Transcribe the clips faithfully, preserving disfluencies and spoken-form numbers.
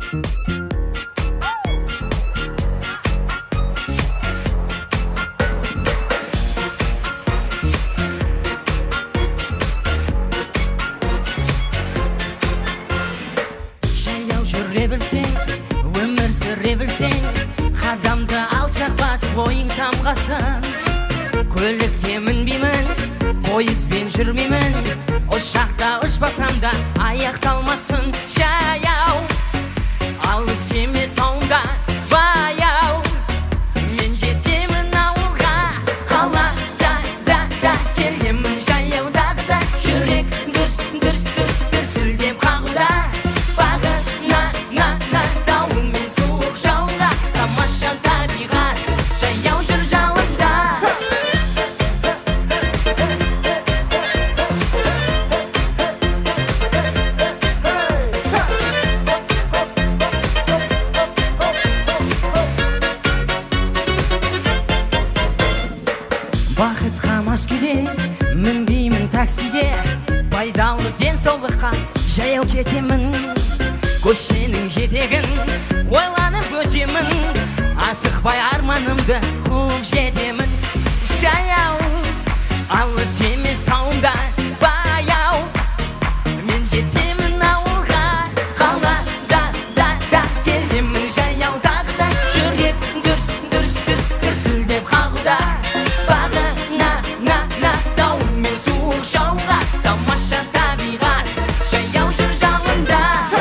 Жүре білсең, өмір сүре білсең, қадамды алшақ басып ойың самғасын. Көлікке мінбеймін, пойызбен жүрмеймін, ұшақта ұшпасам да аяқталмасын. Жаяу, алыс емес тауымда баяу, мен жетемін ауылға, қалада да да келемін жаяуда да, жүрек дүрс дүрс дүрс дүрсілдеп қағуда. Бақытқа мас күйде мінбеймін таксиге, пайдалы денсаулыққа жаяу кетемін. Көшенің жетегін ойланып өтемін, асықпай арманымды қуып жетемін. Жаяу, алыс емес тауымда баяу, мен жетемін ауылға, қалада да да келемін жаяуда да, жүрек дүрс дүрс дүрс дүрсілдеп қағуда. Тамаша табиғат, жаяу жүр жалында.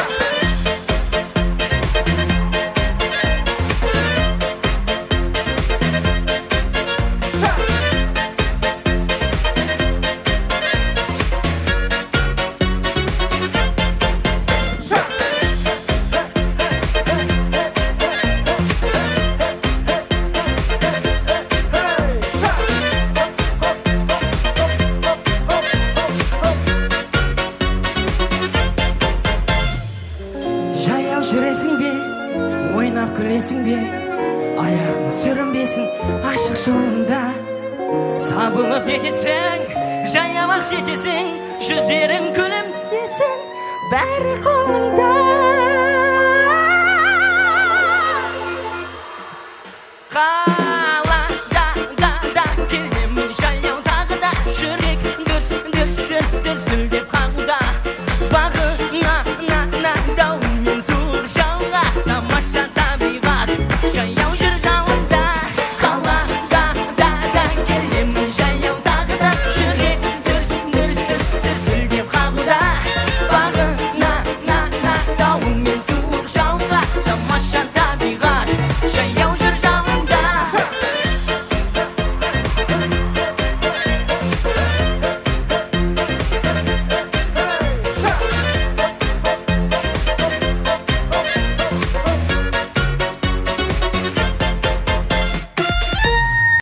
Жүресің бе, ойнап күлесің бе, аяғың сүрінбесін ашық жолында. Сабылып етесің, жаяу ақ жетесің, жүздерің күлімдесін, бәрі қолыңда.